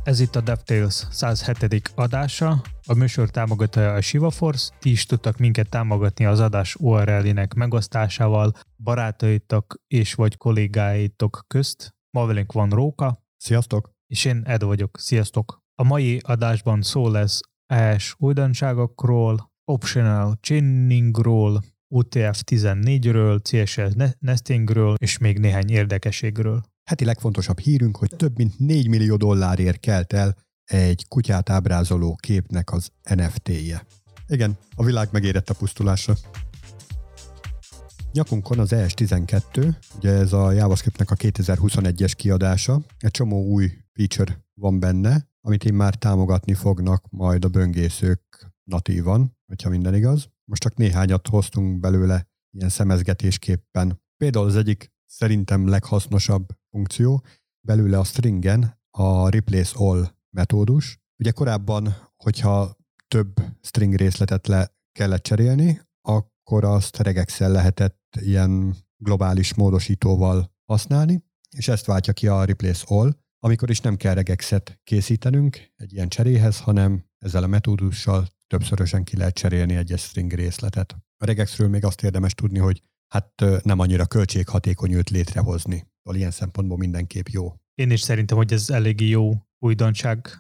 Ez itt a DevTales 107. adása. A műsor támogatója a ShivaForce. Ti is tudtak minket támogatni az adás URL-ének megosztásával barátaitok és vagy kollégáitok közt. Ma velünk van Róka. Sziasztok! És én Ed vagyok. Sziasztok! A mai adásban szó lesz AES újdonságokról, optional chainingról, UTF-14-ről, CSS nestingről és még néhány érdekességről. Heti legfontosabb hírünk, hogy több mint $4 millió kelt el egy kutyát ábrázoló képnek az NFT-je. Igen, a világ megérett a pusztulásra. Nyakunkon az ES12, ugye ez a JavaScriptnek a 2021-es kiadása, egy csomó új feature van benne, amit én már támogatni fognak majd a böngészők natívan, hogyha minden igaz. Most csak néhányat hoztunk belőle ilyen szemezgetésképpen. Például az egyik szerintem leghasznosabb funkció belőle a stringen a replace all metódus. Ugye korábban, hogyha több string részletet le kellett cserélni, akkor azt regexel lehetett ilyen globális módosítóval használni, és ezt váltja ki a replace all, amikor is nem kell regexet készítenünk egy ilyen cseréhez, hanem ezzel a metódussal többszörösen ki lehet cserélni egy string részletet. A regexről még azt érdemes tudni, hogy nem annyira költséghatékony őt létrehozni. Ilyen szempontból mindenképp jó. Én is szerintem, hogy ez eléggé jó újdonság,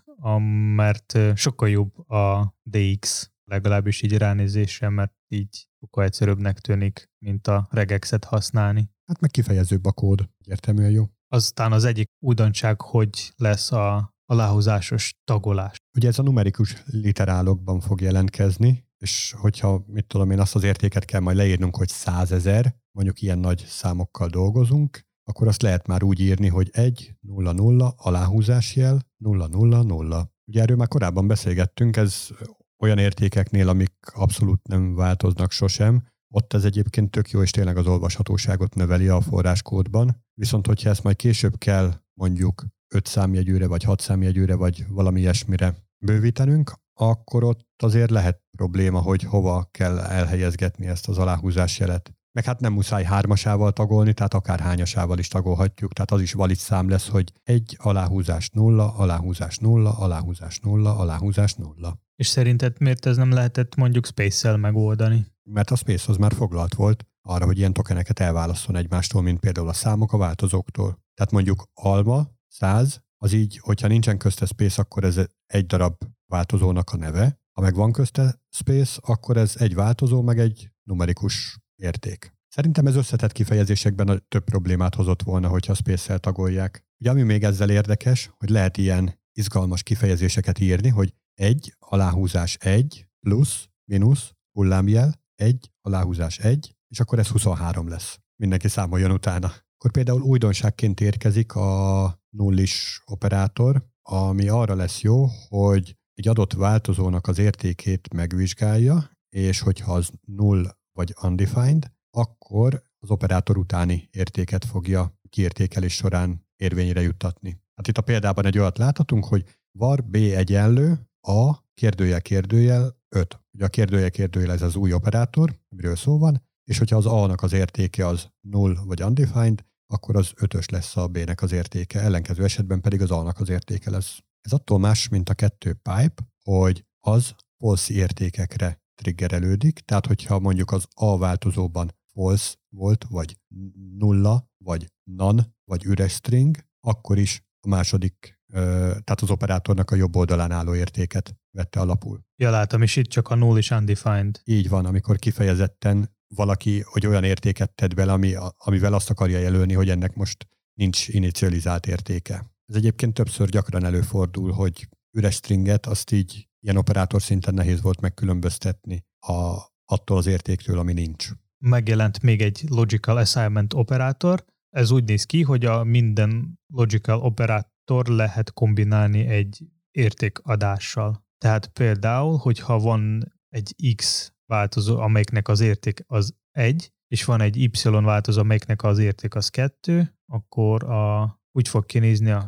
mert sokkal jobb a DX, legalábbis így ránézésre, mert így sokkal egyszerűbbnek tűnik, mint a regexet használni. Hát meg kifejezőbb a kód, értelműen jó. Aztán az egyik újdonság, hogy lesz a aláhúzásos tagolás. Ugye ez a numerikus literálokban fog jelentkezni, és hogyha, mit tudom én, azt az értéket kell majd leírnunk, hogy 100 000, mondjuk ilyen nagy számokkal dolgozunk, akkor azt lehet már úgy írni, hogy 1, 0, 0, aláhúzásjel, 0, 0, 0. Ugye erről már korábban beszélgettünk, ez olyan értékeknél, amik abszolút nem változnak sosem. Ott ez egyébként tök jó, és tényleg az olvashatóságot növeli a forráskódban. Viszont hogyha ezt majd később kell mondjuk 5 számjegyűre, vagy 6 számjegyűre, vagy valami ilyesmire bővítenünk, akkor ott azért lehet probléma, hogy hova kell elhelyezgetni ezt az aláhúzás jelet. Meg hát nem muszáj 3-asával tagolni, tehát akár hányasával is tagolhatjuk, tehát az is valid szám lesz, hogy 1, aláhúzás 0, aláhúzás 0, aláhúzás 0, aláhúzás 0. És szerinted miért ez nem lehetett mondjuk Space-szel megoldani? Mert a Space az már foglalt volt arra, hogy ilyen tokeneket elválasszon egymástól, mint például a számok a változóktól. Tehát mondjuk alma, 100, az így, hogyha nincsen közte Space, akkor ez egy darab változónak a neve. Ha meg van közte Space, akkor ez egy változó, meg egy numerikus érték. Szerintem ez összetett kifejezésekben több problémát hozott volna, hogyha Space-szel tagolják. Ugye ami még ezzel érdekes, hogy lehet ilyen izgalmas kifejezéseket írni, hogy 1, aláhúzás 1, plusz, mínusz, hullámjel, 1, aláhúzás 1, és akkor ez 23 lesz. Mindenki számoljon utána. Akkor például újdonságként érkezik a nullis operátor, ami arra lesz jó, hogy egy adott változónak az értékét megvizsgálja, és hogyha az null vagy undefined, akkor az operátor utáni értéket fogja kiértékelés során érvényre juttatni. Hát itt a példában egy olyat láthatunk, hogy var b egyenlő a kérdőjel 5. Ugye a kérdőjel ez az új operátor, amiről szó van, és hogyha az a-nak az értéke az null vagy undefined, akkor az 5-ös lesz a b-nek az értéke, ellenkező esetben pedig az a-nak az értéke lesz. Ez attól más, mint a 2 pipe, hogy az false értékekre triggerelődik, tehát hogyha mondjuk az a változóban false volt, vagy nulla, vagy none, vagy üres string, akkor is a második, tehát az operátornak a jobb oldalán álló értéket vette alapul. Ja, látom, és itt csak a null is undefined. Így van, amikor kifejezetten valaki, hogy olyan értéket tett bele, amivel azt akarja jelölni, hogy ennek most nincs inicializált értéke. Ez egyébként többször gyakran előfordul, hogy üres stringet azt így ilyen operátor szinten nehéz volt megkülönböztetni attól az értéktől, ami nincs. Megjelent még egy logical assignment operátor. Ez úgy néz ki, hogy a minden logical operátor lehet kombinálni egy értékadással. Tehát például, hogyha van egy x változó, amelyiknek az érték az 1, és van egy y változó, amelyiknek az érték az 2, akkor úgy fog kinézni a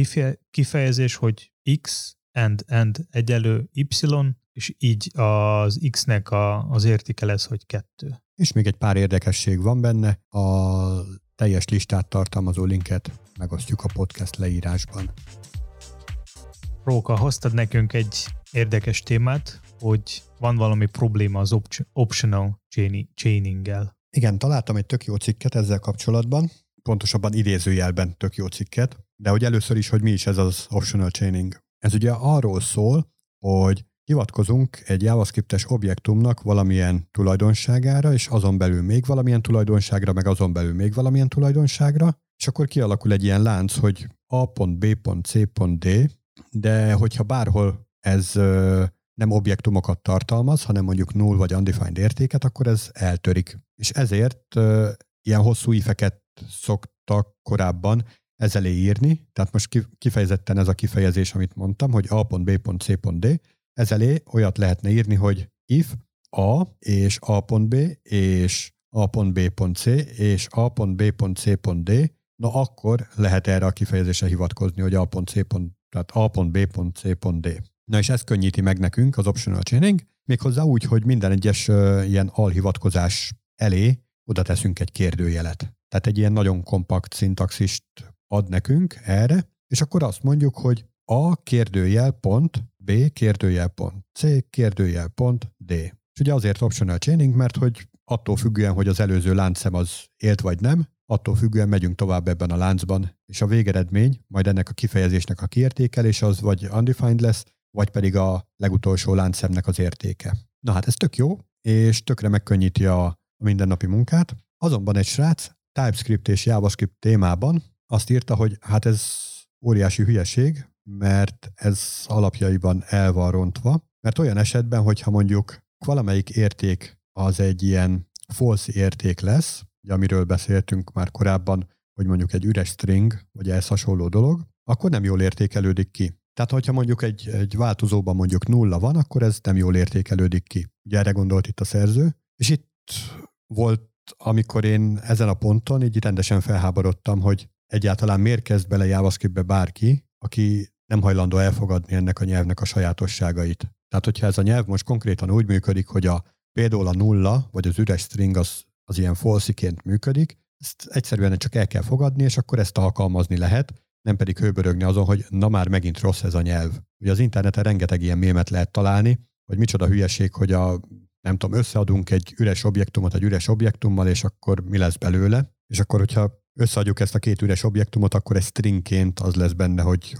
kifejezés, hogy x and egyenlő y, és így az x-nek az értéke lesz, hogy 2. És még egy pár érdekesség van benne, a teljes listát tartalmazó linket megosztjuk a podcast leírásban. Róka, hoztad nekünk egy érdekes témát, hogy van valami probléma az optional chaining-gel. Igen, találtam egy tök jó cikket ezzel kapcsolatban, pontosabban idézőjelben tök jó cikket, de hogy először is, hogy mi is ez az optional chaining. Ez ugye arról szól, hogy hivatkozunk egy JavaScriptes objektumnak valamilyen tulajdonságára, és azon belül még valamilyen tulajdonságra, meg azon belül még valamilyen tulajdonságra, és akkor kialakul egy ilyen lánc, hogy A.B.C.D, de hogyha bárhol ez nem objektumokat tartalmaz, hanem mondjuk null vagy undefined értéket, akkor ez eltörik. És ezért ilyen hosszú ifeket szoktak korábban ez elé írni, tehát most kifejezetten ez a kifejezés, amit mondtam, hogy A.B.C.D, ez elé olyat lehetne írni, hogy if A és A.B és A.B.C és A.B.C.D, na akkor lehet erre a kifejezésre hivatkozni, hogy A.C. tehát A.B.C.D. Na és ez könnyíti meg nekünk az optional chaining, méghozzá úgy, hogy minden egyes ilyen alhivatkozás elé oda teszünk egy kérdőjelet. Tehát egy ilyen nagyon kompakt szintaxist ad nekünk erre, és akkor azt mondjuk, hogy A kérdőjel pont, B kérdőjel pont, C kérdőjel pont, D. És ugye azért optional chaining, mert hogy attól függően, hogy az előző láncszem az élt vagy nem, attól függően megyünk tovább ebben a láncban, és a végeredmény, majd ennek a kifejezésnek a kiértékelés az vagy undefined lesz, vagy pedig a legutolsó láncszemnek az értéke. Na hát ez tök jó, és tökre megkönnyíti a mindennapi munkát. Azonban egy srác TypeScript és JavaScript témában azt írta, hogy hát ez óriási hülyeség, mert ez alapjaiban el van rontva, mert olyan esetben, hogyha mondjuk valamelyik érték az egy ilyen false érték lesz, ugye, amiről beszéltünk már korábban, hogy mondjuk egy üres string, vagy ehhez hasonló dolog, akkor nem jól értékelődik ki. Tehát, hogyha mondjuk egy változóban mondjuk 0 van, akkor ez nem jól értékelődik ki. Ugye erre gondolt itt a szerző, és itt volt, amikor én ezen a ponton így rendesen felháborodtam, hogy egyáltalán miért kezd bele JavaScriptbe bárki, aki nem hajlandó elfogadni ennek a nyelvnek a sajátosságait. Tehát, hogyha ez a nyelv most konkrétan úgy működik, hogy például a 0 vagy az üres string az ilyen falsiként működik, ezt egyszerűen csak el kell fogadni, és akkor ezt alkalmazni lehet, nem pedig hőbörögni azon, hogy na már megint rossz ez a nyelv. Ugye az interneten rengeteg ilyen mémet lehet találni, hogy micsoda hülyeség, hogy nem tudom, összeadunk egy üres objektumot egy üres objektummal, és akkor mi lesz belőle. És akkor, hogyha összeadjuk ezt a két üres objektumot, akkor egy stringként az lesz benne, hogy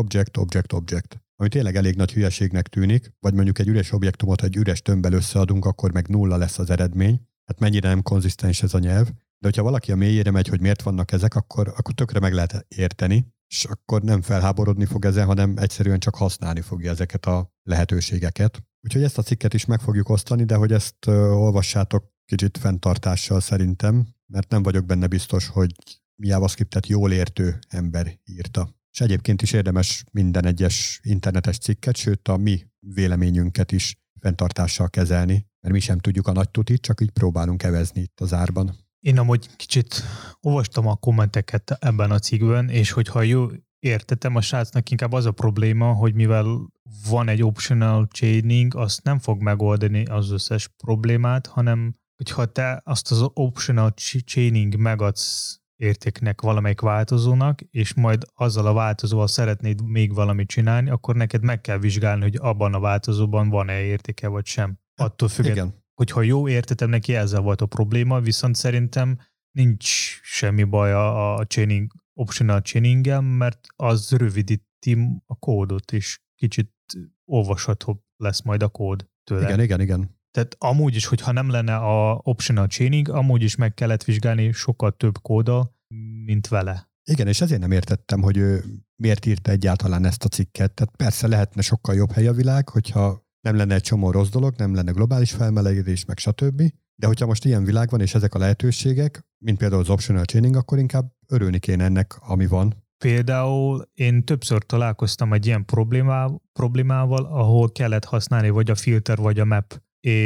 object. Ami tényleg elég nagy hülyeségnek tűnik, vagy mondjuk egy üres objektumot egy üres tömbbel összeadunk, akkor meg 0 lesz az eredmény. Hát mennyire nem konzisztens ez a nyelv. De hogyha valaki a mélyére megy, hogy miért vannak ezek, akkor tökre meg lehet érteni, és akkor nem felháborodni fog ezen, hanem egyszerűen csak használni fogja ezeket a lehetőségeket. Úgyhogy ezt a cikket is meg fogjuk osztani, de hogy ezt olvassátok kicsit fenntartással szerintem, mert nem vagyok benne biztos, hogy JavaScriptet jól értő ember írta. És egyébként is érdemes minden egyes internetes cikket, sőt a mi véleményünket is fenntartással kezelni, mert mi sem tudjuk a nagy tutit, csak így próbálunk evezni itt az árban. Én amúgy kicsit olvastam a kommenteket ebben a cikkben, és hogyha jó értettem, a srácnak inkább az a probléma, hogy mivel van egy optional chaining, azt nem fog megoldani az összes problémát, hanem hogyha te azt az optional chaining megadsz értéknek valamelyik változónak, és majd azzal a változóval szeretnéd még valamit csinálni, akkor neked meg kell vizsgálni, hogy abban a változóban van-e értéke vagy sem. Attól függetlenül, hogyha jó értetem, neki ezzel volt a probléma, viszont szerintem nincs semmi baj a chaining, optional chaining-gel, mert az rövidíti a kódot, és kicsit olvashatóbb lesz majd a kód tőle. Igen. Tehát amúgy is, hogyha nem lenne a optional chaining, amúgy is meg kellett vizsgálni sokkal több kóddal, mint vele. Igen, és ezért nem értettem, hogy ő miért írta egyáltalán ezt a cikket. Tehát persze lehetne sokkal jobb hely a világ, hogyha nem lenne egy csomó rossz dolog, nem lenne globális felmelegedés, meg stb. De hogyha most ilyen világ van, és ezek a lehetőségek, mint például az optional chaining, akkor inkább örülni kéne ennek, ami van. Például én többször találkoztam egy ilyen problémával, ahol kellett használni vagy a filter, vagy a map,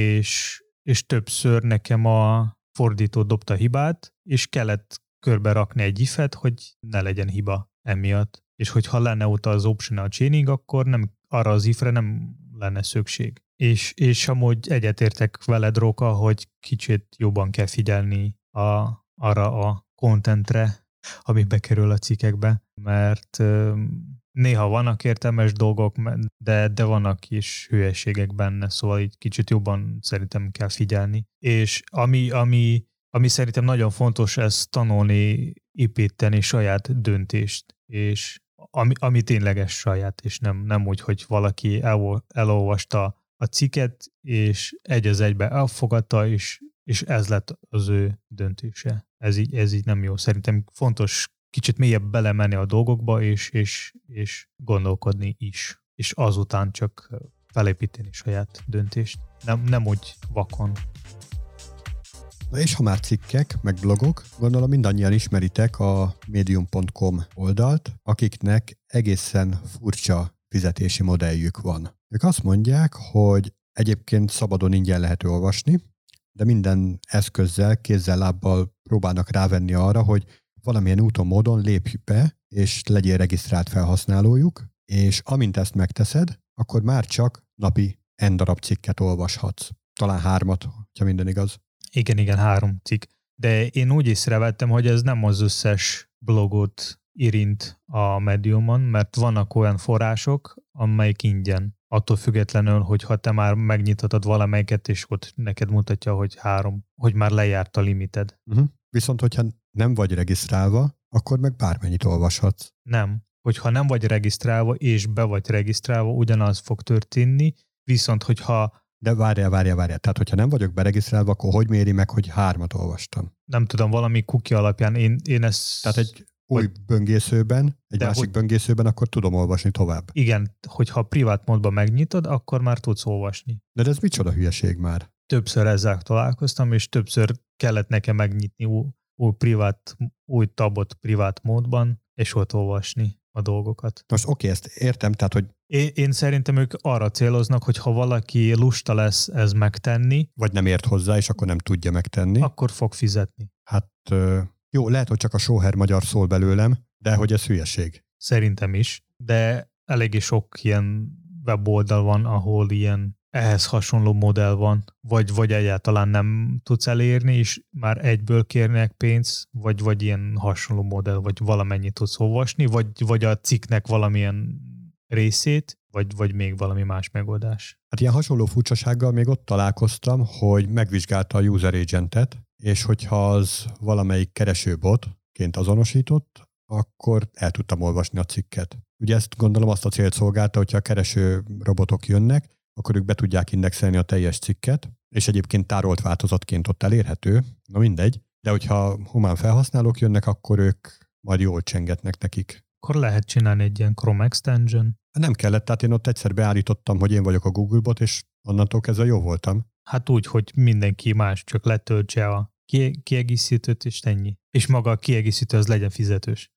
és többször nekem a fordító dobta hibát, és kellett körbe rakni egy if-et, hogy ne legyen hiba emiatt. És hogyha lenne ott az optional chaining, akkor nem, arra az if-re nem lenne szükség. És amúgy egyetértek veled, Róka, hogy kicsit jobban kell figyelni arra a contentre, ami bekerül a cikkekbe, mert néha vannak értelmes dolgok, de vannak is hülyeségek benne, szóval így kicsit jobban szerintem kell figyelni. És ami szerintem nagyon fontos, ez tanulni, építeni saját döntést, és ami tényleges saját, és nem úgy, hogy valaki elolvasta a cikket, és egy az egybe elfogadta, és ez lett az ő döntése. Ez így nem jó. Szerintem fontos kicsit mélyebb belemenni a dolgokba, és gondolkodni is. És azután csak felépíteni saját döntést. Nem úgy vakon. Na és ha már cikkek, meg blogok, gondolom mindannyian ismeritek a medium.com oldalt, akiknek egészen furcsa fizetési modelljük van. Ők azt mondják, hogy egyébként szabadon ingyen lehet olvasni, de minden eszközzel, kézzel, lábbal próbálnak rávenni arra, hogy valamilyen úton, módon lépj be, és legyél regisztrált felhasználójuk, és amint ezt megteszed, akkor már csak napi n darab cikket olvashatsz. Talán 3, ha minden igaz. Igen, 3 cikk. De én úgy észrevettem, hogy ez nem az összes blogot érint a Mediumon, mert vannak olyan források, amelyik ingyen. Attól függetlenül, hogyha te már megnyithatod valamelyiket, és ott neked mutatja, hogy 3, hogy már lejárt a limited. Viszont, hogyha nem vagy regisztrálva, akkor meg bármennyit olvashatsz. Nem. Hogyha nem vagy regisztrálva, és be vagy regisztrálva, ugyanaz fog történni, viszont hogyha... De várjál. Tehát, hogyha nem vagyok beregisztrálva, akkor hogy méri meg, hogy 3 olvastam? Nem tudom, valami cookie alapján én ezt... Tehát egy új böngészőben, másik böngészőben, akkor tudom olvasni tovább. Igen, hogyha privát módban megnyitod, akkor már tudsz olvasni. De ez micsoda hülyeség már? Többször ezzel találkoztam, és többször kellett nekem megnyitni új tabot privát módban, és ott olvasni a dolgokat. Most oké, ezt értem, tehát, hogy... Én szerintem ők arra céloznak, hogy ha valaki lusta lesz ez megtenni... Vagy nem ért hozzá, és akkor nem tudja megtenni. Akkor fog fizetni. Hát jó, lehet, hogy csak a sóher magyar szól belőlem, de hogy ez hülyeség. Szerintem is, de eléggé sok ilyen weboldal van, ahol ilyen ehhez hasonló modell van, vagy egyáltalán nem tudsz elérni, és már egyből kérnek pénzt, vagy ilyen hasonló modell, vagy valamennyit tudsz olvasni, vagy a cikknek valamilyen részét, vagy még valami más megoldás. Hát ilyen hasonló furcsasággal még ott találkoztam, hogy megvizsgálta a user agentet, és hogyha az valamelyik keresőbotként azonosított, akkor el tudtam olvasni a cikket. Ugye ezt gondolom azt a célt szolgálta, hogyha a kereső robotok jönnek, akkor ők be tudják indexelni a teljes cikket, és egyébként tárolt változatként ott elérhető, na mindegy, de hogyha humán felhasználók jönnek, akkor ők majd jól csengetnek nekik. Akkor lehet csinálni egy ilyen Chrome extension? Nem kellett, tehát én ott egyszer beállítottam, hogy én vagyok a Google bot, és onnantól kezdve jó voltam. Hát úgy, hogy mindenki más csak letöltse a kiegészítőt, és ennyi. És maga a kiegészítő az legyen fizetős.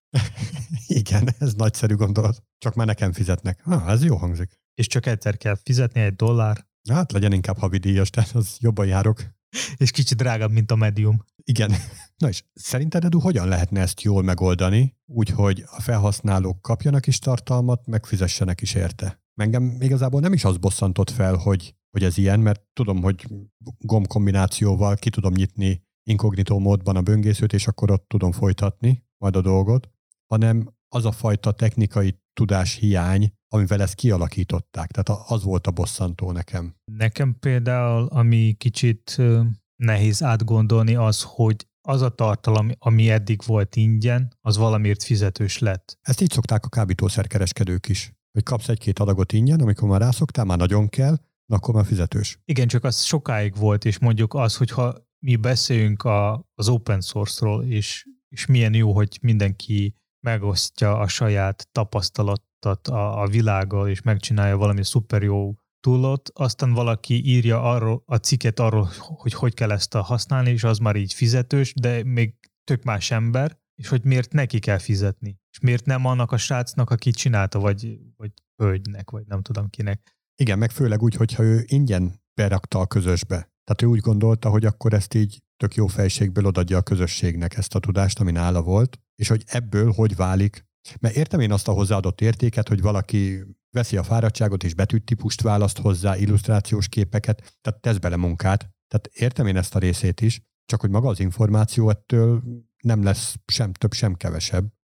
Igen, ez nagyszerű gondolat. Csak már nekem fizetnek. Ez jó hangzik. És csak egyszer kell fizetni, $1. Hát legyen inkább havidíjas, tehát az jobban járok. És kicsit drágább, mint a Medium. Igen. Na és szerinted, Edu, hogyan lehetne ezt jól megoldani, úgyhogy a felhasználók kapjanak is tartalmat, megfizessenek is érte? Engem igazából nem is az bosszantott fel, hogy ez ilyen, mert tudom, hogy gombkombinációval ki tudom nyitni inkognitó módban a böngészőt, és akkor ott tudom folytatni majd a dolgot, hanem az a fajta technikai tudás hiány, amivel ezt kialakították. Tehát az volt a bosszantó nekem. Nekem például, ami kicsit nehéz átgondolni, az, hogy az a tartalom, ami eddig volt ingyen, az valamiért fizetős lett. Ezt így szokták a kábítószerkereskedők is, hogy kapsz 1-2 adagot ingyen, amikor már rászoktál, már nagyon kell, akkor már fizetős. Igen, csak az sokáig volt, és mondjuk az, hogyha mi beszéljünk az open source-ról, és milyen jó, hogy mindenki megosztja a saját tapasztalatot a világgal, és megcsinálja valami szuper jó toolot, aztán valaki írja a cikket arról, hogy kell ezt használni, és az már így fizetős, de még tök más ember, és hogy miért neki kell fizetni. És miért nem annak a srácnak, aki csinálta, vagy hölgynek, vagy nem tudom kinek. Igen, meg főleg úgy, hogyha ő ingyen berakta a közösbe. Tehát ő úgy gondolta, hogy akkor ezt így tök jó fejségből odaadja a közösségnek ezt a tudást, ami nála volt, és hogy ebből hogy válik. Mert értem én azt a hozzáadott értéket, hogy valaki veszi a fáradtságot és betűtípust választ hozzá, illusztrációs képeket, tehát tesz bele munkát. Tehát értem én ezt a részét is, csak hogy maga az információ ettől nem lesz sem több, sem kevesebb.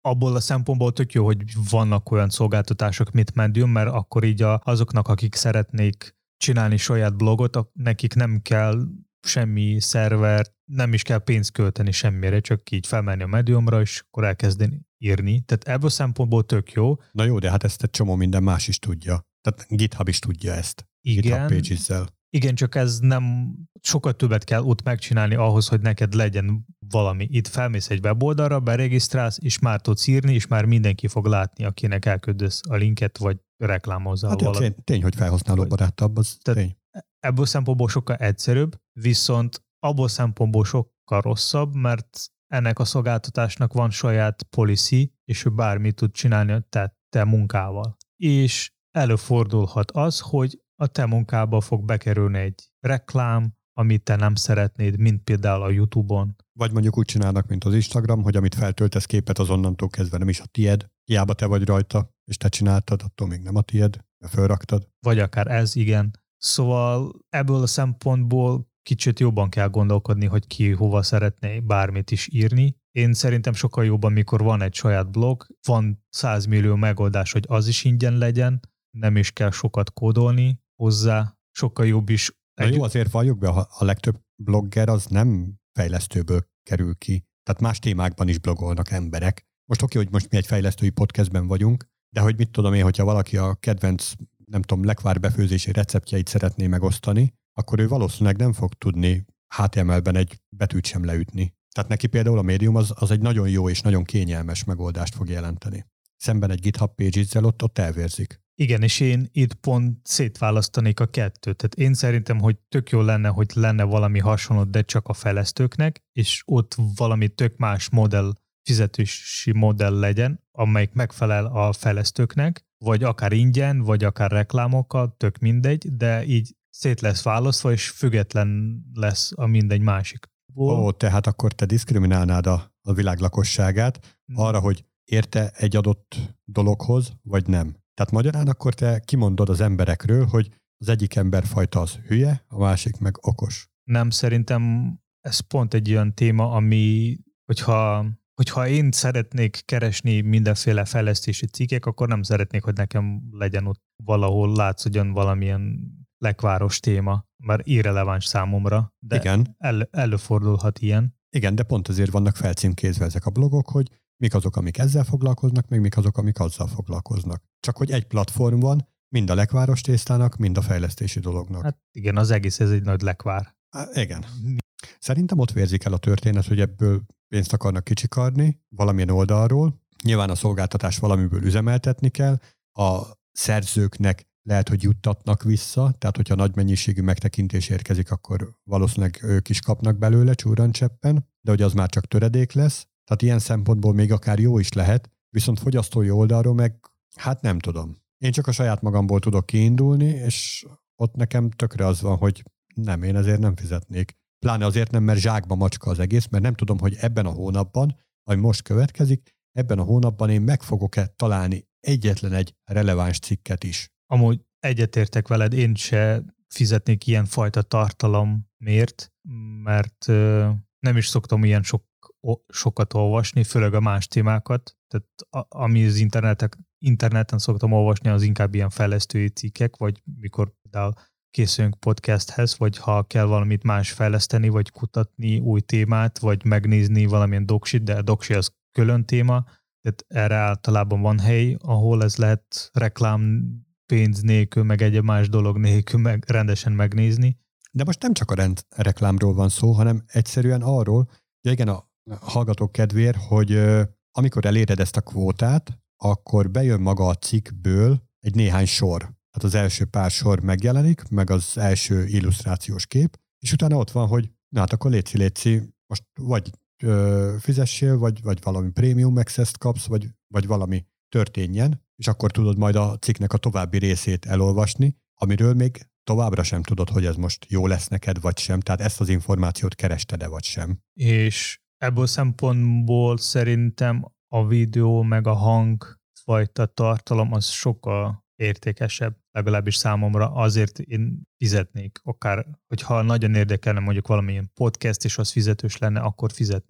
abból a szempontból tök jó, hogy vannak olyan szolgáltatások, mint Medium, mert akkor így azoknak, akik szeretnék csinálni saját blogot, nekik nem kell semmi szerver, nem is kell pénzt költeni semmire, csak így felmenni a Mediumra, és akkor elkezdeni írni. Tehát ebből szempontból tök jó. Na jó, de hát ezt egy csomó minden más is tudja. Tehát GitHub is tudja ezt. Igen. GitHub Pages-zel. Igen, csak ez nem sokkal többet kell ott megcsinálni ahhoz, hogy neked legyen valami. Itt felmész egy weboldalra, beregisztrálsz, és már tudsz írni, és már mindenki fog látni, akinek elküldesz a linket, vagy reklámozzal hát valami. Tény, hogy felhasználóbarátabb, az tény. Ebből szempontból sokkal egyszerűbb, viszont abból szempontból sokkal rosszabb, mert ennek a szolgáltatásnak van saját policy, és ő bármit tud csinálni a te munkával. És előfordulhat az, hogy a te munkába fog bekerülni egy reklám, amit te nem szeretnéd, mint például a YouTube-on. Vagy mondjuk úgy csinálnak, mint az Instagram, hogy amit feltöltesz képet, az onnantól kezdve nem is a tied, hiába te vagy rajta, és te csináltad, attól még nem a tied, mert fölraktad. Vagy akár ez, igen. Szóval ebből a szempontból kicsit jobban kell gondolkodni, hogy ki hova szeretné bármit is írni. Én szerintem sokkal jobban, mikor van egy saját blog, van 100 millió megoldás, hogy az is ingyen legyen, nem is kell sokat kódolni hozzá, sokkal jobb is. Na jó, azért valljuk be, a legtöbb blogger az nem fejlesztőből kerül ki. Tehát más témákban is blogolnak emberek. Most oké, hogy most mi egy fejlesztői podcastben vagyunk, de hogy mit tudom én, hogyha valaki a kedvenc, nem tudom, lekvár befőzési receptjeit szeretné megosztani, akkor ő valószínűleg nem fog tudni HTML-ben egy betűt sem leütni. Tehát neki például a Medium az egy nagyon jó és nagyon kényelmes megoldást fog jelenteni. Szemben egy GitHub Pages-zel ott elvérzik. Igen, és én itt pont szétválasztanék a kettőt. Tehát én szerintem, hogy tök jó lenne, hogy lenne valami hasonló, de csak a fejlesztőknek, és ott valami tök más modell, fizetési modell legyen, amelyik megfelel a fejlesztőknek, vagy akár ingyen, vagy akár reklámokkal, tök mindegy, de így szét lesz választva, és független lesz a mindegy másikból. Ó, tehát akkor te diszkriminálnád a világ lakosságát arra, hogy érte egy adott dologhoz, vagy nem. Tehát magyarán akkor te kimondod az emberekről, hogy az egyik emberfajta az hülye, a másik meg okos. Nem, szerintem ez pont egy olyan téma, ami, hogyha én szeretnék keresni mindenféle fejlesztési cikkek, akkor nem szeretnék, hogy nekem legyen ott valahol látszódjon valamilyen lekváros téma, már irreleváns számomra, de igen. Előfordulhat ilyen. Igen, de pont azért vannak felcímkézve ezek a blogok, hogy mik azok, amik ezzel foglalkoznak, meg mik azok, amik azzal foglalkoznak. Csak hogy egy platform van, mind a lekváros tésztának, mind a fejlesztési dolognak. Hát igen, az egész ez egy nagy lekvár. Igen. Szerintem ott vérzik el a történet, hogy ebből pénzt akarnak kicsikarni valamilyen oldalról. Nyilván a szolgáltatás valamiből üzemeltetni kell. A szerzőknek lehet, hogy juttatnak vissza, tehát hogyha nagy mennyiségű megtekintés érkezik, akkor valószínűleg ők is kapnak belőle csúrancseppen, de hogy az már csak töredék lesz. Tehát ilyen szempontból még akár jó is lehet, viszont fogyasztói oldalról meg, hát nem tudom. Én csak a saját magamból tudok kiindulni, és ott nekem tökre az van, hogy nem, én ezért nem fizetnék. Pláne azért nem, mert zsákba macska az egész, mert nem tudom, hogy ebben a hónapban, ami most következik, ebben a hónapban én meg fogok-e találni egyetlen egy releváns cikket is. Amúgy egyetértek veled, én se fizetnék ilyen fajta tartalomért, mert nem is szoktam ilyen sokat olvasni, főleg a más témákat. Tehát ami az interneten szoktam olvasni, az inkább ilyen fejlesztői cikkek, vagy mikor például készülünk podcasthez, vagy ha kell valamit más fejleszteni, vagy kutatni új témát, vagy megnézni valamilyen doksit, de a doksi az külön téma, tehát erre általában van hely, ahol ez lehet reklám pénz nélkül, meg egy más dolog nélkül rendesen megnézni. De most nem csak a reklámról van szó, hanem egyszerűen arról, hogy igen, a hallgatók kedvéért, hogy amikor eléred ezt a kvótát, akkor bejön maga a cikkből egy néhány sor. Tehát az első pár sor megjelenik, meg az első illusztrációs kép, és utána ott van, hogy na hát akkor léci, most vagy fizessél, vagy valami premium access-t kapsz, vagy valami történjen, és akkor tudod majd a cikknek a további részét elolvasni, amiről még továbbra sem tudod, hogy ez most jó lesz neked, vagy sem, tehát ezt az információt kerested-e, vagy sem. És ebből szempontból szerintem a videó meg a hang fajta tartalom az sokkal értékesebb, legalábbis számomra, azért én fizetnék, akár, hogyha nagyon érdekelne mondjuk valamilyen podcast, és az fizetős lenne, akkor fizetnék.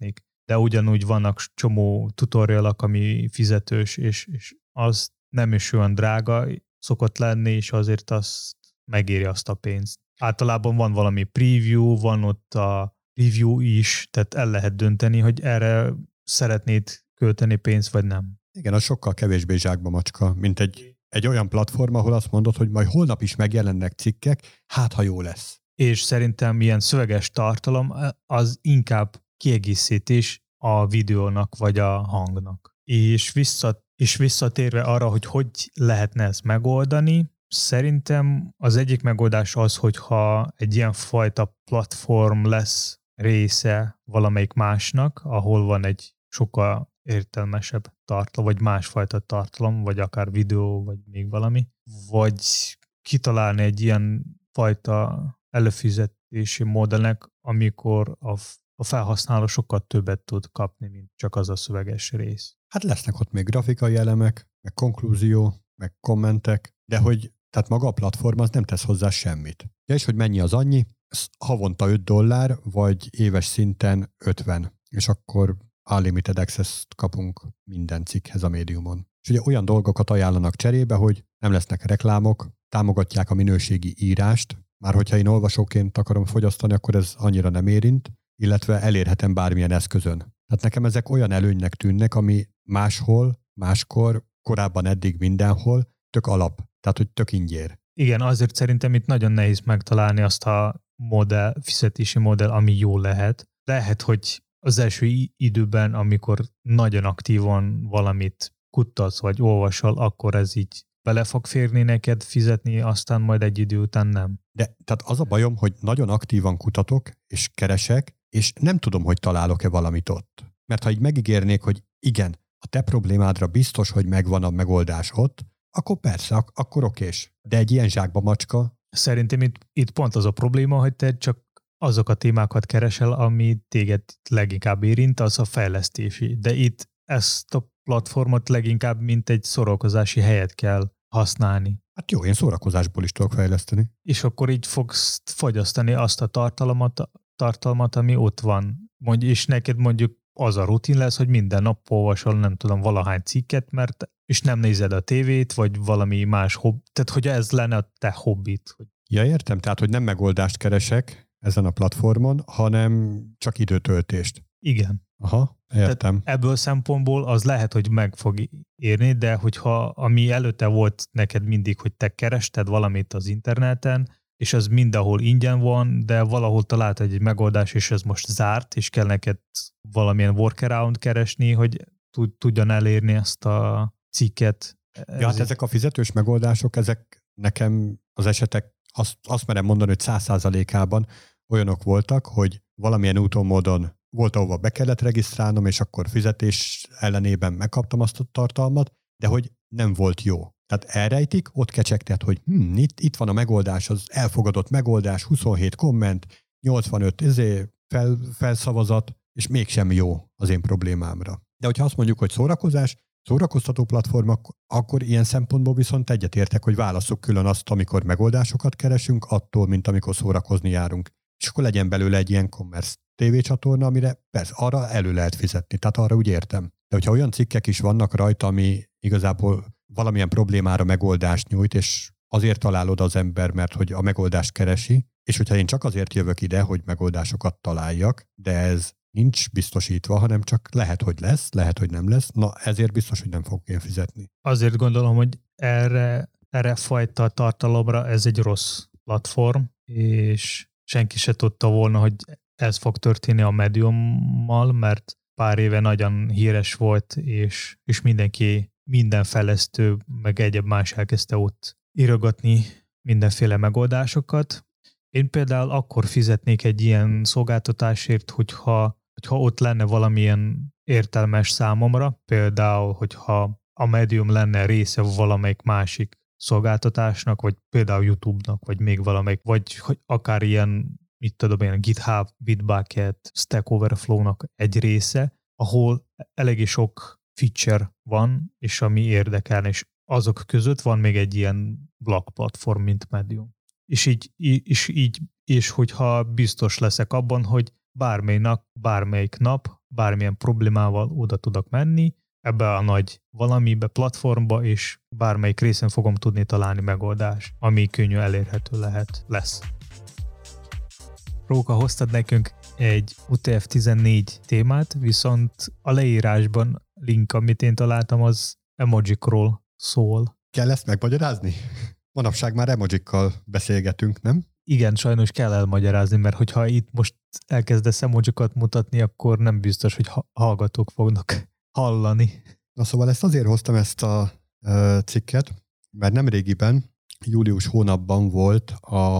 de ugyanúgy vannak csomó tutorialok, ami fizetős, és az nem is olyan drága szokott lenni, és azért azt megéri azt a pénzt. Általában van valami preview, van ott a review is, tehát el lehet dönteni, hogy erre szeretnéd költeni pénzt, vagy nem. Igen, az sokkal kevésbé zsákba macska, mint egy olyan platform, ahol azt mondod, hogy majd holnap is megjelennek cikkek, hát ha jó lesz. És szerintem ilyen szöveges tartalom az inkább kiegészítés a videónak vagy a hangnak. És visszatérve arra, hogy lehetne ezt megoldani, szerintem az egyik megoldás az, hogyha egy ilyen fajta platform lesz része valamelyik másnak, ahol van egy sokkal értelmesebb tartalom, vagy másfajta tartalom, vagy akár videó, vagy még valami, vagy kitalálni egy ilyen fajta előfizetési modellnek, amikor a felhasználó sokkal többet tud kapni, mint csak az a szöveges rész. Hát lesznek ott még grafikai elemek, meg konklúzió, meg kommentek, de hogy tehát maga a platform az nem tesz hozzá semmit. Ja, és hogy mennyi az annyi? Ez havonta $5, vagy éves szinten 50. És akkor unlimited access-t kapunk minden cikkhez a médiumon. És ugye olyan dolgokat ajánlanak cserébe, hogy nem lesznek reklámok, támogatják a minőségi írást, már hogyha én olvasóként akarom fogyasztani, akkor ez annyira nem érint, illetve elérhetem bármilyen eszközön. Tehát nekem ezek olyan előnynek tűnnek, ami máshol, máskor, korábban eddig mindenhol tök alap, tehát hogy tök ingyér. Igen, azért szerintem itt nagyon nehéz megtalálni azt a fizetési modell, ami jó lehet. Lehet, hogy az első időben, amikor nagyon aktívan valamit kuttatsz vagy olvasol, akkor ez így bele fog férni neked fizetni, aztán majd egy idő után nem. De tehát az a bajom, hogy nagyon aktívan kutatok, és keresek, és nem tudom, hogy találok-e valamit ott. Mert ha így megígérnék, hogy igen, a te problémádra biztos, hogy megvan a megoldás ott, akkor persze, akkor okés. De egy ilyen zsákba macska... Szerintem itt pont az a probléma, hogy te csak azok a témákat keresel, ami téged leginkább érint, az a fejlesztési. De itt ezt a platformot leginkább mint egy szórakozási helyet kell használni. Hát jó, én szórakozásból is tudok fejleszteni. És akkor így fogsz fogyasztani azt a tartalmat, ami ott van. És neked mondjuk az a rutin lesz, hogy minden nap olvasol, nem tudom, valahány cikket, és nem nézed a tévét, vagy valami más hobbi. Tehát, hogy ez lenne a te hobbit. Ja, értem, tehát, hogy nem megoldást keresek ezen a platformon, hanem csak időtöltést. Igen. Aha, értem. Tehát ebből szempontból az lehet, hogy meg fog érni, de hogyha ami előtte volt neked mindig, hogy te kerested valamit az interneten, és az mindenhol ingyen van, de valahol talált egy megoldás, és ez most zárt, és kell neked valamilyen workaround keresni, hogy tudjan elérni ezt a cikket. Ja, hát ezek a fizetős megoldások, ezek nekem az esetek, azt merem mondani, hogy 100%-ában olyanok voltak, hogy valamilyen úton, módon volt, ahova be kellett regisztrálnom, és akkor fizetés ellenében megkaptam azt a tartalmat, de hogy nem volt jó. Tehát elrejtik, ott kecsegtet, hogy itt van a megoldás, az elfogadott megoldás, 27 komment, 85 felszavazat, és mégsem jó az én problémámra. De hogyha azt mondjuk, hogy szórakoztató platform, akkor ilyen szempontból viszont egyetértek, hogy válasszuk külön azt, amikor megoldásokat keresünk, attól, mint amikor szórakozni járunk. És akkor legyen belőle egy ilyen commerce tévécsatorna, amire persze arra elő lehet fizetni, tehát arra úgy értem. De hogyha olyan cikkek is vannak rajta, ami igazából valamilyen problémára megoldást nyújt, és azért találod az ember, mert hogy a megoldást keresi, és hogyha én csak azért jövök ide, hogy megoldásokat találjak, de ez nincs biztosítva, hanem csak lehet, hogy lesz, lehet, hogy nem lesz, na ezért biztos, hogy nem fogok én fizetni. Azért gondolom, hogy erre fajta tartalomra ez egy rossz platform, és senki se tudta volna, hogy ez fog történni a Mediummal, mert pár éve nagyon híres volt, és minden fejlesztő, meg egyéb más elkezdte ott írogatni mindenféle megoldásokat. Én például akkor fizetnék egy ilyen szolgáltatásért, hogyha ott lenne valamilyen értelmes számomra, például, hogyha a Medium lenne része valamelyik másik szolgáltatásnak, vagy például YouTube-nak, vagy még valamelyik, vagy hogy akár ilyen, ilyen GitHub, Bitbucket, Stack Overflow-nak egy része, ahol eléggé sok feature van, és ami érdekel, és azok között van még egy ilyen blog platform, mint Medium. És hogyha biztos leszek abban, hogy bármelyik nap, bármilyen problémával oda tudok menni, ebbe a nagy valamibe, platformba, és bármelyik részen fogom tudni találni megoldást, ami könnyű elérhető lesz. Róka, hoztad nekünk egy UTF-14 témát, viszont a leírásban link, amit én találtam, az emojikról szól. Kell ezt megmagyarázni? Manapság már emojikkal beszélgetünk, nem? Igen, sajnos kell elmagyarázni, mert hogyha itt most elkezdesz emojikat mutatni, akkor nem biztos, hogy hallgatók fognak hallani. Na szóval azért hoztam ezt a cikket, mert nemrégiben, július hónapban volt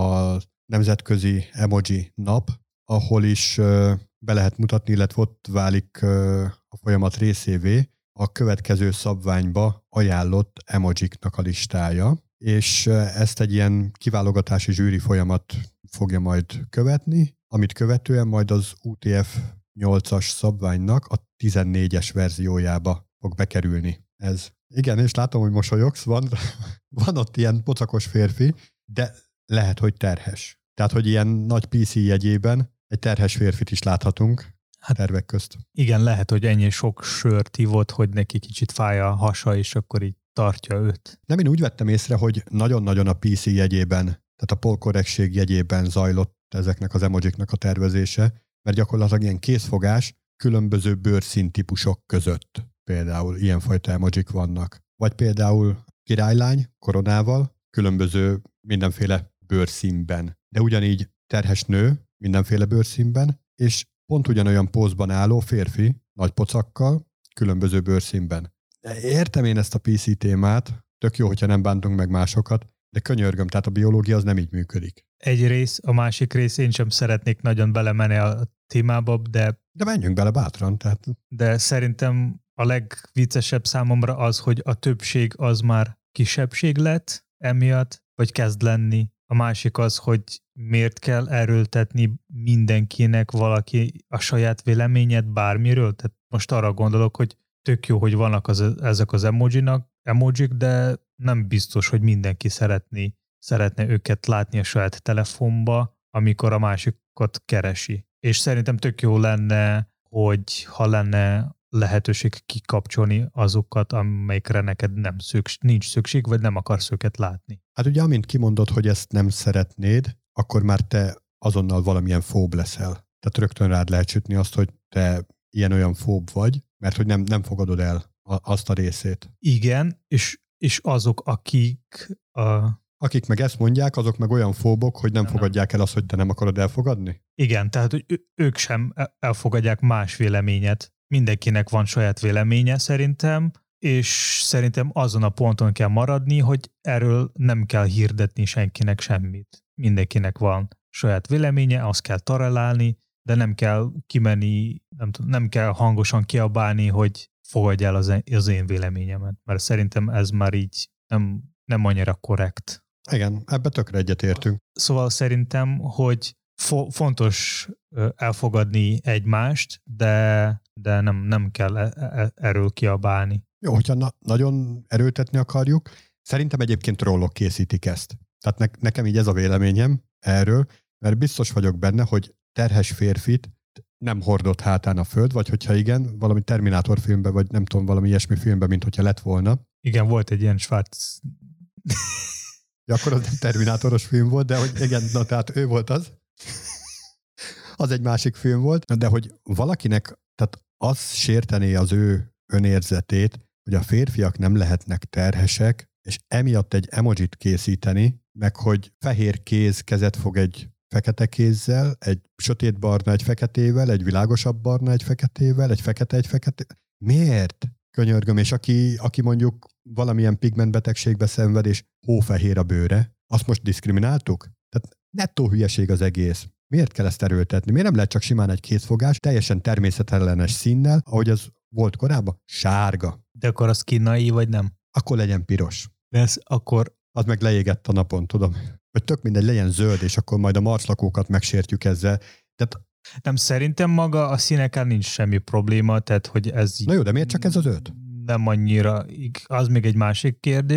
a Nemzetközi Emoji Nap, ahol is be lehet mutatni, illetve ott válik a folyamat részévé a következő szabványba ajánlott emojiknak a listája, és ezt egy ilyen kiválogatási zsűri folyamat fogja majd követni, amit követően majd az UTF 8-as szabványnak a 14-es verziójába fog bekerülni ez. Igen, és látom, hogy mosolyogsz, van ott ilyen pocakos férfi, de lehet, hogy terhes. Tehát, hogy ilyen nagy PC jegyében egy terhes férfit is láthatunk tervek közt. Igen, lehet, hogy ennyi sok sört ivott, hogy neki kicsit fáj a hasa, és akkor így tartja őt. Nem, én úgy vettem észre, hogy nagyon-nagyon a PC jegyében, tehát a polkorrektség jegyében zajlott ezeknek az emojiknak a tervezése, mert gyakorlatilag ilyen készfogás különböző bőrszíntípusok között például ilyenfajta emojik vannak. Vagy például királylány koronával, különböző mindenféle bőrszínben. De ugyanígy terhes nő mindenféle bőrszínben, és pont ugyanolyan pózban álló férfi nagy pocakkal, különböző bőrszínben. De értem én ezt a PC témát, tök jó, hogyha nem bántunk meg másokat, de könyörgöm, tehát a biológia az nem így működik. Egy rész, a másik rész, én sem szeretnék nagyon belemenni a témába, de menjünk bele bátran, tehát. De szerintem a legviccesebb számomra az, hogy a többség az már kisebbség lett emiatt, vagy kezd lenni. A másik az, hogy miért kell erőltetni mindenkinek valaki a saját véleményet bármiről. Tehát most arra gondolok, hogy tök jó, hogy vannak ezek az emojik, de nem biztos, hogy mindenki szeretne őket látni a saját telefonba, amikor a másikat keresi. És szerintem tök jó lenne, hogy ha lenne lehetőség kikapcsolni azokat, amelyikre neked nincs szükség, vagy nem akarsz őket látni. Hát ugye, amint kimondod, hogy ezt nem szeretnéd, akkor már te azonnal valamilyen fób leszel. Tehát rögtön rád lehet sütni azt, hogy te ilyen-olyan fób vagy, mert hogy nem fogadod el azt a részét. Igen, és azok, akik meg ezt mondják, azok meg olyan fóbok, hogy nem fogadják el azt, hogy te nem akarod elfogadni? Igen, tehát hogy ők sem elfogadják más véleményet. Mindenkinek van saját véleménye szerintem, és szerintem azon a ponton kell maradni, hogy erről nem kell hirdetni senkinek semmit. Mindenkinek van saját véleménye, azt kell találni, de nem kell kimenni, nem kell hangosan kiabálni, hogy fogadj el az én véleményemet. Mert szerintem ez már így nem annyira korrekt. Igen, ebbe tökre egyetértünk. Szóval szerintem, hogy fontos elfogadni egymást, de nem kell erről kiabálni. Jó, hogyha nagyon erőltetni akarjuk, szerintem egyébként trollok készítik ezt. Tehát nekem így ez a véleményem erről, mert biztos vagyok benne, hogy terhes férfit nem hordott hátán a föld, vagy hogyha igen, valami Terminátor filmben, vagy nem tudom, valami ilyesmi filmben, mint hogyha lett volna. Igen, volt egy ilyen Schwarz... Ja, akkor az nem Terminátoros film volt, de hogy igen, na tehát ő volt az. Az egy másik film volt, de hogy valakinek, tehát az sértené az ő önérzetét, hogy a férfiak nem lehetnek terhesek, és emiatt egy emojit készíteni, meg hogy fehér kezet fog egy fekete kézzel, egy sötétbarna egy feketével, egy világosabb barna egy feketével, egy fekete egy feketével. Miért? Könyörgöm, és aki mondjuk valamilyen pigmentbetegségbe szenved, és hófehér a bőre, azt most diszkrimináltuk? Tehát nettó hülyeség az egész. Miért kell ezt erőltetni? Miért nem lehet csak simán egy kézfogás, teljesen természetellenes színnel, ahogy az volt korábban? Sárga. De akkor az kínai, vagy nem? Akkor legyen piros. De ez akkor... Az meg leégett a napon, tudom. Vagy tök mindegy, legyen zöld, és akkor majd a marslakókat megsértjük ezzel. Tehát... Nem, szerintem maga a színekkel nincs semmi probléma, tehát hogy ez... Na jó, de miért csak ez az 5? Nem annyira, az még egy másik kérdés.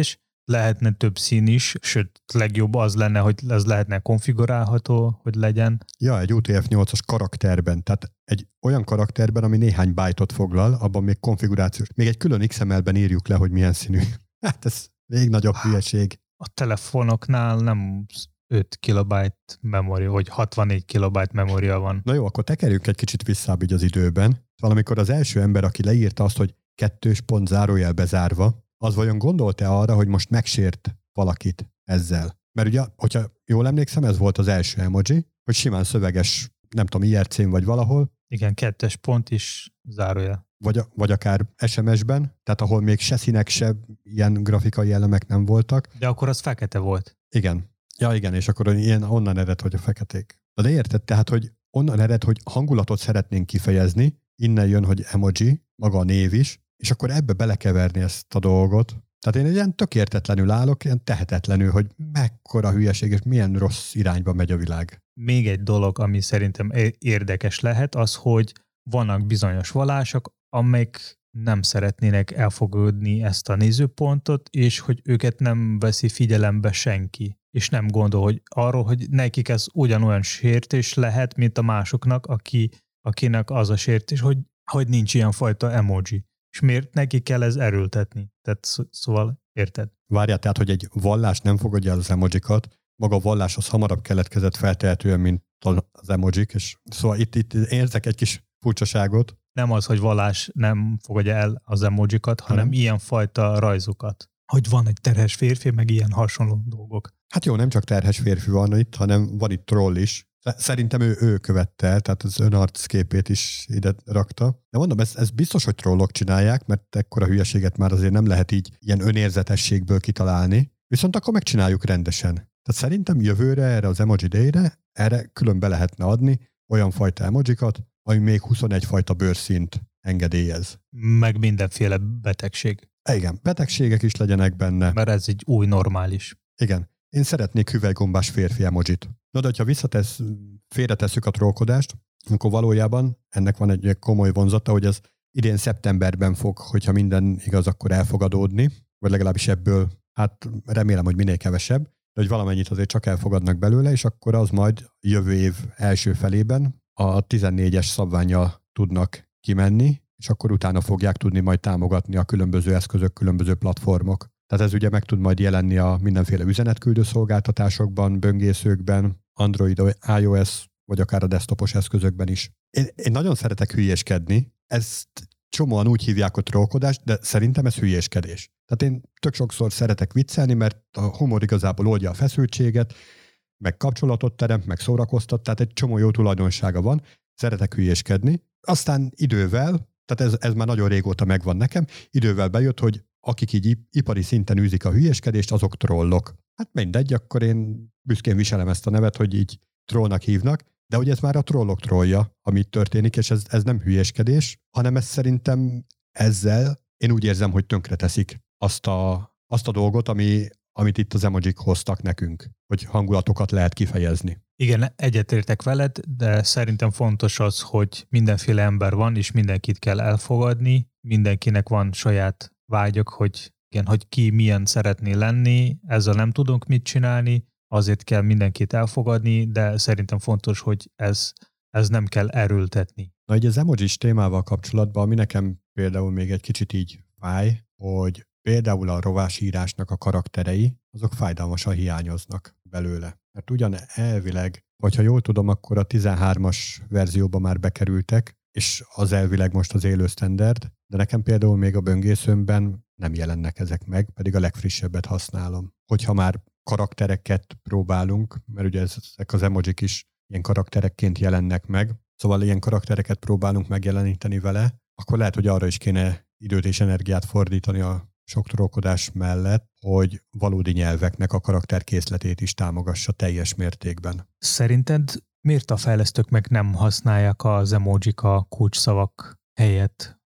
lehetne több szín is, sőt, legjobb az lenne, hogy ez lehetne konfigurálható, hogy legyen. Ja, egy UTF-8-as karakterben, tehát egy olyan karakterben, ami néhány byte-ot foglal, abban még konfigurációs. Még egy külön XML-ben írjuk le, hogy milyen színű. Hát ez még nagyobb hülyeség. A telefonoknál nem 5 kilobyte memória, vagy 64 kilobyte memória van. Na jó, akkor tekerjünk egy kicsit visszább így az időben. Valamikor az első ember, aki leírta azt, hogy 2 pont zárójel bezárva, az vajon gondolta arra, hogy most megsért valakit ezzel? Mert ugye, hogyha jól emlékszem, ez volt az első emoji, hogy simán szöveges, nem tudom, IRC-n vagy valahol. Igen, 2 pont is zárójel. Vagy akár SMS-ben, tehát ahol még se színek, se ilyen grafikai elemek nem voltak. De akkor az fekete volt. Igen. Ja, igen, és akkor ilyen onnan ered, hogy a feketék. De érted, tehát, hogy onnan ered, hogy hangulatot szeretnénk kifejezni, innen jön, hogy emoji, maga a név is, és akkor ebbe belekeverni ezt a dolgot. Tehát én ilyen tök értetlenül állok, ilyen tehetetlenül, hogy mekkora hülyeség, és milyen rossz irányba megy a világ. Még egy dolog, ami szerintem érdekes lehet, az, hogy vannak bizonyos vallások, amelyek nem szeretnének elfogadni ezt a nézőpontot, és hogy őket nem veszi figyelembe senki. És nem gondol hogy arról, hogy nekik ez ugyanolyan sértés lehet, mint a másoknak, akinek az a sértés, hogy nincs ilyen fajta emoji. És miért neki kell ez erőltetni? Tehát szóval érted? Várjál, tehát, hogy egy vallás nem fogadja el az emojikat, maga a vallás az hamarabb keletkezett feltehetően, mint az emojik, és szóval itt érzek egy kis furcsaságot. Nem az, hogy vallás nem fogadja el az emojikat, hanem ilyenfajta rajzokat. Hogy van egy terhes férfi, meg ilyen hasonló dolgok. Hát jó, nem csak terhes férfi van itt, hanem van itt troll is. Szerintem ő követte el, tehát az önarcképét is ide rakta. De mondom, ez biztos, hogy trollok csinálják, mert ekkora hülyeséget már azért nem lehet így ilyen önérzetességből kitalálni. Viszont akkor megcsináljuk rendesen. Tehát szerintem jövőre, erre az Emoji Day-re, erre külön be lehetne adni olyan fajta emojikat, ami még 21 fajta bőrszínt engedélyez. Meg mindenféle betegség. Igen, betegségek is legyenek benne. Mert ez egy új normális. Igen. Én szeretnék hüvelygombás férfi emojit. Na, de hogyha félretesszük a trollkodást, akkor valójában ennek van egy komoly vonzata, hogy ez idén szeptemberben fog, hogyha minden igaz, akkor elfogadódni, vagy legalábbis ebből, hát remélem, hogy minél kevesebb, de hogy valamennyit azért csak elfogadnak belőle, és akkor az majd jövő év első felében a 14-es szabvánnyal tudnak kimenni, és akkor utána fogják tudni majd támogatni a különböző eszközök, különböző platformok. Tehát ez ugye meg tud majd jelenni a mindenféle üzenetküldő szolgáltatásokban, böngészőkben, Android, iOS, vagy akár a desktopos eszközökben is. Én nagyon szeretek hülyéskedni, ezt csomóan úgy hívják, hogy trollkodás, de szerintem ez hülyéskedés. Tehát én tök sokszor szeretek viccelni, mert a humor igazából oldja a feszültséget, meg kapcsolatot teremt, meg szórakoztat, tehát egy csomó jó tulajdonsága van, szeretek hülyéskedni. Aztán idővel, tehát ez már nagyon régóta megvan nekem, idővel bejött, hogy akik így ipari szinten űzik a hülyéskedést, azok trollok. Hát mindegy, akkor én büszkén viselem ezt a nevet, hogy így trollnak hívnak, de hogy ez már a trollok trollja, ami történik, és ez nem hülyéskedés, hanem ez szerintem ezzel én úgy érzem, hogy tönkreteszik azt a dolgot, amit itt az emojik hoztak nekünk, hogy hangulatokat lehet kifejezni. Igen, egyetértek veled, de szerintem fontos az, hogy mindenféle ember van, és mindenkit kell elfogadni, mindenkinek van saját vágyok, hogy ki milyen szeretné lenni, ezzel nem tudunk mit csinálni, azért kell mindenkit elfogadni, de szerintem fontos, hogy ez nem kell erőltetni. Na így az emojis témával kapcsolatban, ami nekem például még egy kicsit így fáj, hogy például a rovásírásnak a karakterei, azok fájdalmasan hiányoznak belőle. Mert ugyan elvileg, vagy ha jól tudom, akkor a 13-as verzióban már bekerültek, és az elvileg most az élő standard, de nekem például még a böngészőmben nem jelennek ezek meg, pedig a legfrissebbet használom. Hogyha már karaktereket próbálunk, mert ugye ezek az emojik is ilyen karakterekként jelennek meg, szóval ilyen karaktereket próbálunk megjeleníteni vele, akkor lehet, hogy arra is kéne időt és energiát fordítani a sok trollkodás mellett, hogy valódi nyelveknek a karakterkészletét is támogassa teljes mértékben. Szerinted miért a fejlesztők meg nem használják az emojik a kulcsszavak helyett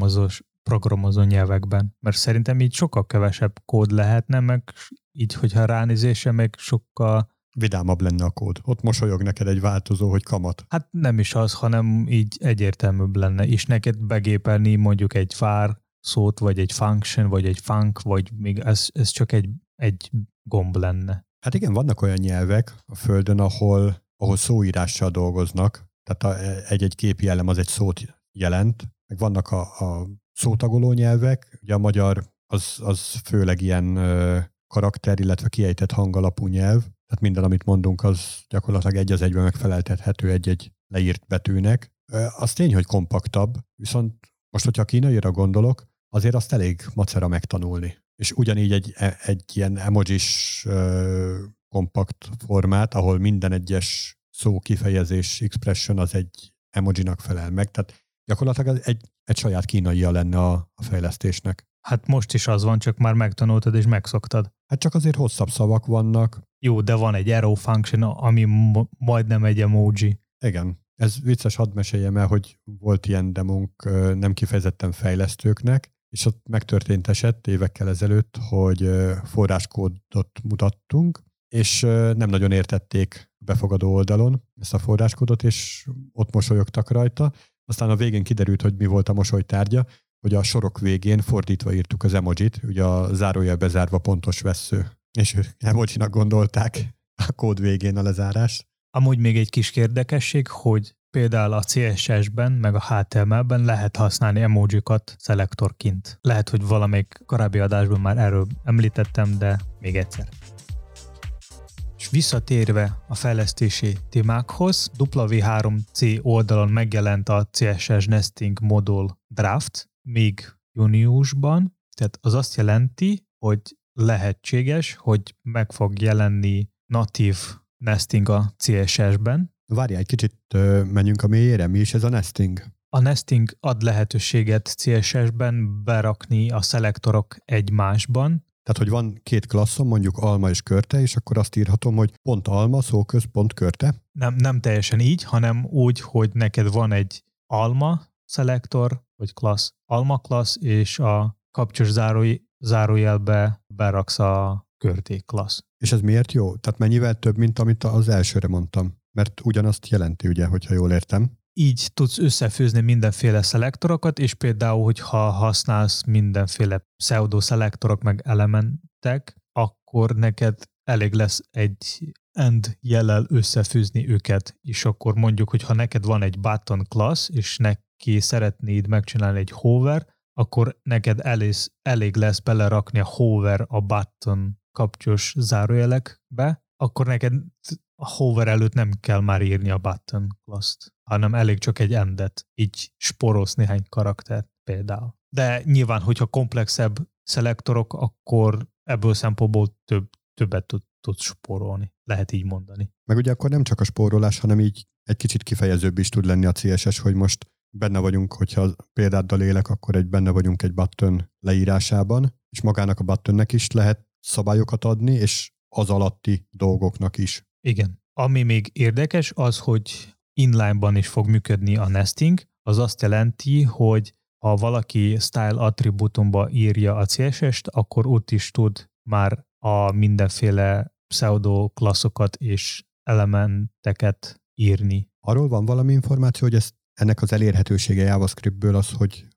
programozó nyelvekben? Mert szerintem így sokkal kevesebb kód lehetne, meg így, hogyha ránézésre meg sokkal... Vidámabb lenne a kód. Ott mosolyog neked egy változó, hogy kamat. Hát nem is az, hanem így egyértelműbb lenne. És neked begépelni mondjuk egy var szót, vagy egy function, vagy egy func, vagy még ez csak egy egy gomb lenne. Hát igen, vannak olyan nyelvek a Földön, ahol szóírással dolgoznak, tehát egy-egy képi elem az egy szót jelent, meg vannak a szótagoló nyelvek, ugye a magyar az főleg ilyen karakter, illetve kiejtett hangalapú nyelv, tehát minden, amit mondunk, az gyakorlatilag egy az egyben megfeleltethető egy-egy leírt betűnek. Az tény, hogy kompaktabb, viszont most, hogyha a kínaira gondolok, azért azt elég macera megtanulni. És ugyanígy egy ilyen emojis kompakt formát, ahol minden egyes szó, kifejezés, expression az egy emojinak felel meg. Tehát gyakorlatilag egy saját kínaia lenne a fejlesztésnek. Hát most is az van, csak már megtanultad és megszoktad. Hát csak azért hosszabb szavak vannak. Jó, de van egy arrow function, ami majdnem egy emoji. Igen. Ez vicces, hadd meséljem el, hogy volt ilyen demónk nem kifejezetten fejlesztőknek, és ott megtörtént eset évekkel ezelőtt, hogy forráskódot mutattunk, és nem nagyon értették a befogadó oldalon ezt a forráskódot, és ott mosolyogtak rajta. Aztán a végén kiderült, hogy mi volt a mosoly tárgya, hogy a sorok végén fordítva írtuk az emojit, ugye a zárójel bezárva pontos vessző, és ők emojinak gondolták a kód végén a lezárást. Amúgy még egy kis érdekesség, hogy például a CSS-ben, meg a HTML-ben lehet használni emojikat szelektorként. Lehet, hogy valamelyik korábbi adásban már erről említettem, de még egyszer. És visszatérve a fejlesztési témákhoz, W3C oldalon megjelent a CSS Nesting Module Draft, még júniusban, tehát az azt jelenti, hogy lehetséges, hogy meg fog jelenni natív nesting a CSS-ben. Várjál, egy kicsit menjünk a mélyére. Mi is ez a nesting? A nesting ad lehetőséget CSS-ben berakni a szelektorok egymásban. Tehát, hogy van két klasszom, mondjuk alma és körte, és akkor azt írhatom, hogy pont alma, szóköz, pont körte. Nem teljesen így, hanem úgy, hogy neked van egy alma szelektor, vagy klassz, alma klassz, és a kapcsos zárójelbe beraksz a körté klassz. És ez miért jó? Tehát mennyivel több, mint amit az elsőre mondtam? Mert ugyanazt jelenti, ugye, hogyha jól értem. Így tudsz összefűzni mindenféle szelektorokat, és például, hogyha használsz mindenféle pseudo-szelektorok meg elementek, akkor neked elég lesz egy end jellel összefűzni őket, és akkor mondjuk, hogyha neked van egy button class, és neki szeretnéd megcsinálni egy hover, akkor neked elég lesz belerakni a hover a button kapcsos zárójelekbe, akkor neked a hover előtt nem kell már írni a button class-t, hanem elég csak egy endet, így spórolsz néhány karaktert például. De nyilván, hogyha komplexebb szelektorok, akkor ebből szempontból többet tudsz spórolni, lehet így mondani. Meg ugye akkor nem csak a spórolás, hanem így egy kicsit kifejezőbb is tud lenni a CSS, hogy most benne vagyunk, hogyha példáddal élek, akkor benne vagyunk egy button leírásában, és magának a buttonnek is lehet szabályokat adni, és az alatti dolgoknak is. Igen. Ami még érdekes, az, hogy inline-ban is fog működni a nesting, az azt jelenti, hogy ha valaki style attribútumba írja a CSS-t, akkor ott is tud már a mindenféle pseudo klasszokat és elementeket írni. Arról van valami információ, hogy ennek az elérhetősége JavaScriptből az, hogy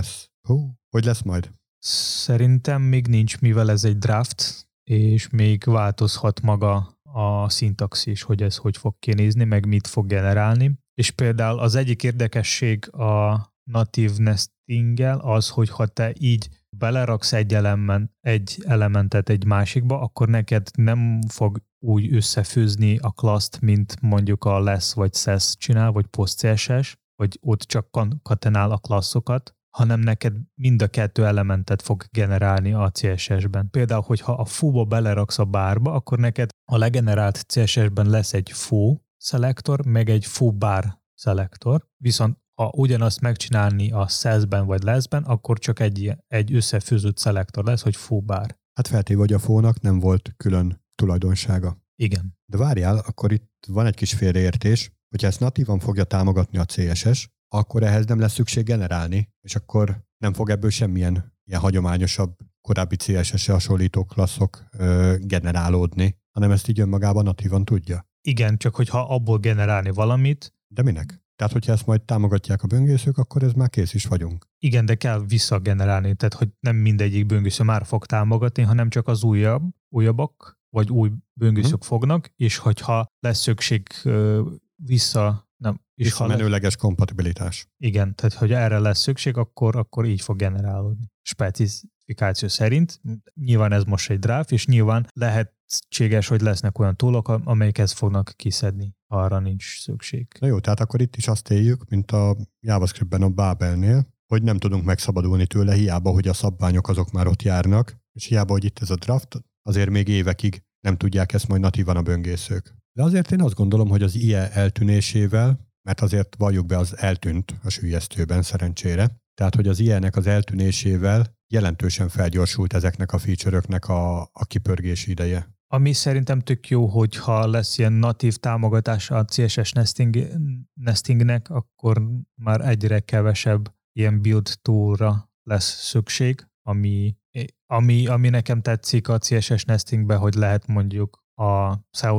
hogy lesz majd? Szerintem még nincs, mivel ez egy draft, és még változhat maga a szintaxis, hogy ez hogy fog kinézni, meg mit fog generálni. És például az egyik érdekesség a natív nestinggel az, hogy ha te így beleraksz egy elementet egy másikba, akkor neked nem fog úgy összefűzni a class-t, mint mondjuk a less vagy ses csinál, vagy post CSS, hogy ott csak katenál a klasszokat, hanem neked mind a kettő elementet fog generálni a CSS-ben. Például, hogyha a foo-ba beleraksz a bárba, akkor neked a legenerált CSS-ben lesz egy foo szelektor, meg egy foo bar szelektor, viszont ha ugyanazt megcsinálni a ses-ben vagy less-ben, akkor csak egy összefűzött szelektor lesz, hogy foo bar. Hát feltéve, hogy a fónak nem volt külön tulajdonsága. Igen. De várjál, akkor itt van egy kis félreértés, hogyha ezt natívan fogja támogatni a CSS, akkor ehhez nem lesz szükség generálni, és akkor nem fog ebből semmilyen ilyen hagyományosabb, korábbi CSS-re hasonlító klasszok generálódni, hanem ezt így önmagában natívan tudja. Igen, csak hogyha abból generálni valamit. De minek? Tehát, hogyha ezt majd támogatják a böngészők, akkor ez már kész is vagyunk. Igen, de kell visszagenerálni, tehát hogy nem mindegyik böngésző már fog támogatni, hanem csak az újabb, újabbak, vagy új böngészők fognak, és hogyha lesz szükség visszamenőleges kompatibilitás. Igen, tehát hogy erre lesz szükség, akkor így fog generálódni. Specifikáció szerint. Nyilván ez most egy draft, és nyilván lehetséges, hogy lesznek olyan toolok, amelyek ezt fognak kiszedni. Arra nincs szükség. Na jó, tehát akkor itt is azt éljük, mint a JavaScriptben a Babelnél, hogy nem tudunk megszabadulni tőle, hiába, hogy a szabványok azok már ott járnak, és hiába, hogy itt ez a draft, azért még évekig nem tudják ezt majd natívan a böngészők. De azért én azt gondolom, hogy az IE eltűnésével, mert azért valljuk be, az eltűnt a süllyesztőben szerencsére, tehát hogy az IE-nek az eltűnésével jelentősen felgyorsult ezeknek a feature-öknek a kipörgési ideje. Ami szerintem tök jó, hogyha lesz ilyen natív támogatása a CSS nestingnek, akkor már egyre kevesebb ilyen build toolra lesz szükség, ami nekem tetszik a CSS nestingben, hogy lehet mondjuk a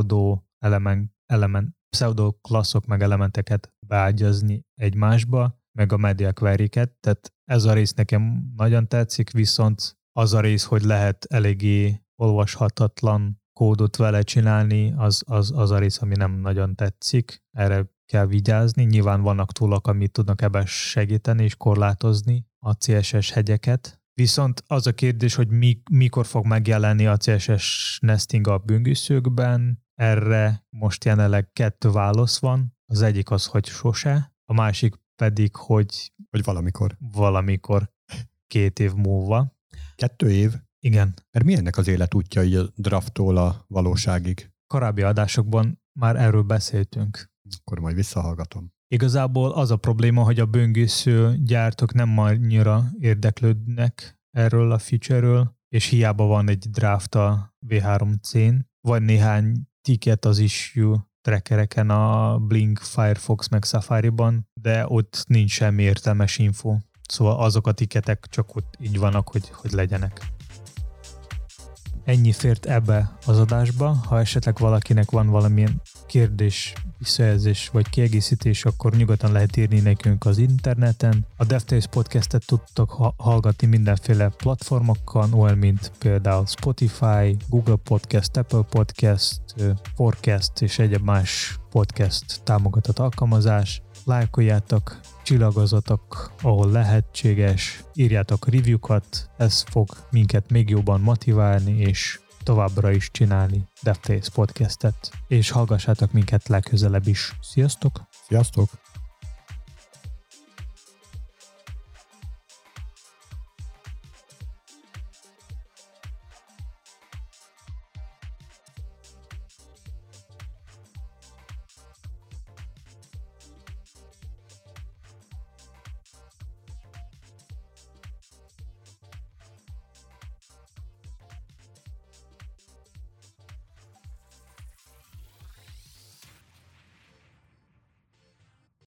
pseudo klasszok meg elementeket beágyazni egymásba, meg a media query-ket, tehát ez a rész nekem nagyon tetszik, viszont az a rész, hogy lehet eléggé olvashatatlan kódot vele csinálni, az a rész, ami nem nagyon tetszik. Erre kell vigyázni. Nyilván vannak toolok, amit tudnak ebben segíteni és korlátozni a CSS hegyeket. Viszont az a kérdés, hogy mikor fog megjelenni a CSS nesting a böngészőkben, erre most jelenleg 2 válasz van. Az egyik az, hogy sose, a másik pedig, hogy valamikor 2 év múlva. 2 év? Igen. Mert mi ennek az életútja így a drafttól a valóságig? Korábbi adásokban már erről beszéltünk. Akkor majd visszahallgatom. Igazából az a probléma, hogy a böngésző gyártók nem annyira érdeklődnek erről a feature-ről, és hiába van egy draft a V3C-n, vagy néhány ticket az issue trackereken a Blink, Firefox meg Safari-ban, de ott nincs semmi értelmes info. Szóval azok a ticketek csak ott így vannak, hogy legyenek. Ennyi fért ebbe az adásba. Ha esetleg valakinek van valamilyen kérdés, visszajelzés vagy kiegészítés, akkor nyugodtan lehet írni nekünk az interneten. A DevTales podcastet tudtok hallgatni mindenféle platformokon, olyan mint például Spotify, Google Podcast, Apple Podcast, Forecast és egyéb más podcast támogatott alkalmazás. Lájkoljátok, csillagozatok, ahol lehetséges, írjátok review-kat, ez fog minket még jobban motiválni, és továbbra is csinálni DevTales podcastet, és hallgassátok minket legközelebb is. Sziasztok! Sziasztok!